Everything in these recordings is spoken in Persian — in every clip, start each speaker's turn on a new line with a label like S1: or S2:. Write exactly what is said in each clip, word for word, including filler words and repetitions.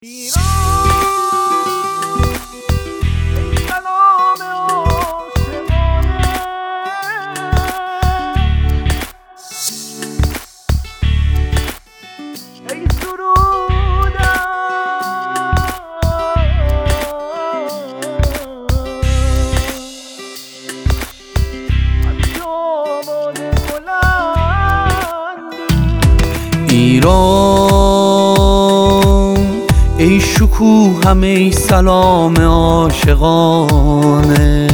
S1: ایران ای شکوهم، ای سلام عاشقانه.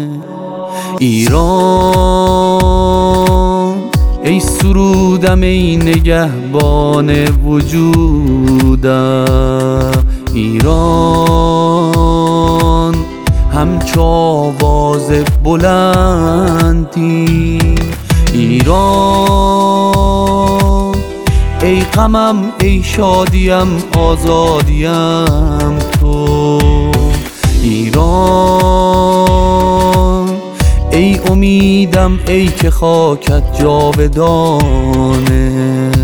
S1: ایران ای سرودم، ای نگهبان وجودم. ایران همچو آواز بلندی. ایران ای غمم، ای شادیم، آزادیم تو. ایران ای امیدم، ای که خاکت جاودانه.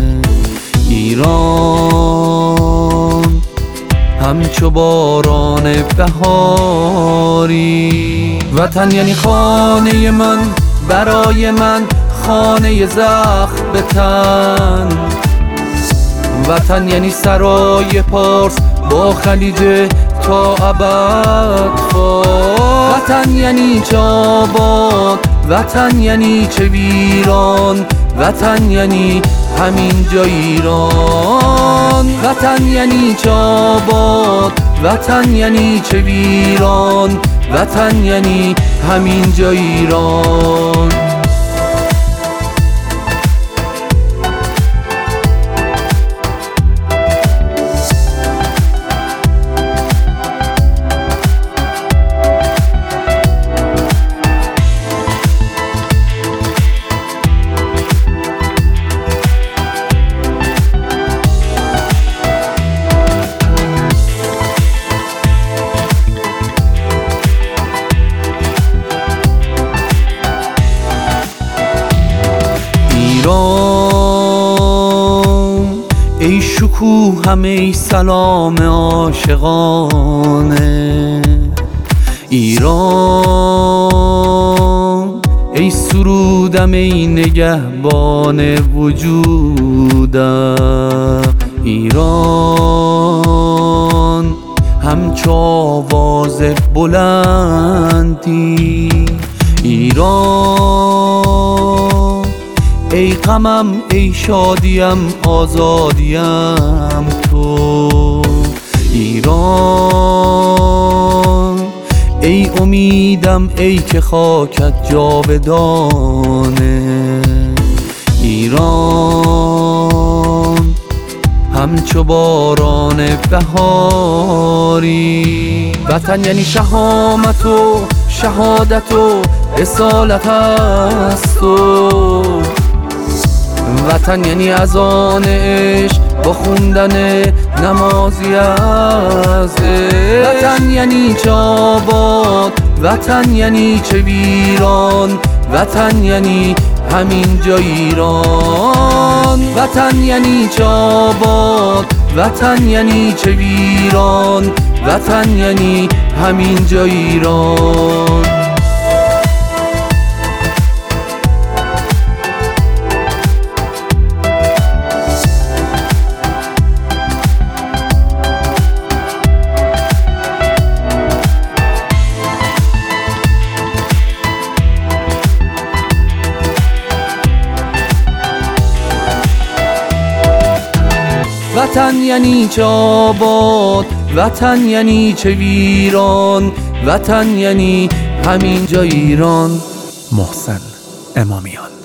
S1: ایران همچو باران بهاری. وطن یعنی خانه من، برای من خانه زخم به تن. وطن یعنی سرای پارس با خلیج تا ابد فارس. وطن یعنی چه آباد، وطن یعنی چه ویران. وطن یعنی همین جا ایران. وطن یعنی چه آباد، وطن یعنی چه ویران. وطن یعنی همین جا ایران. ایران ای شکوهم، ای سلام عاشقانه. ایران ای سرودم، ای نگهبان وجودم. ایران همچو آواز بلندی. ایران ای غمم، ای شادیم، آزادیم تو. ایران ای امیدم، ای که خاکت جاودانه. ایران همچو باران بهاری. وطن یعنی شهامت و شهادت و اصالت است و. وطن یعنی اذان عشق با خوندن نمازی از عشق. وطن یعنی چه آباد، وطن یعنی چه ویران. وطن یعنی همین جا ایران. وطن یعنی چه آباد، وطن یعنی چه ویران. وطن یعنی همین جا ایران. وطن یعنی چه آباد، وطن یعنی چه ویران. وطن یعنی همین جا ایران.
S2: محسن امامیان.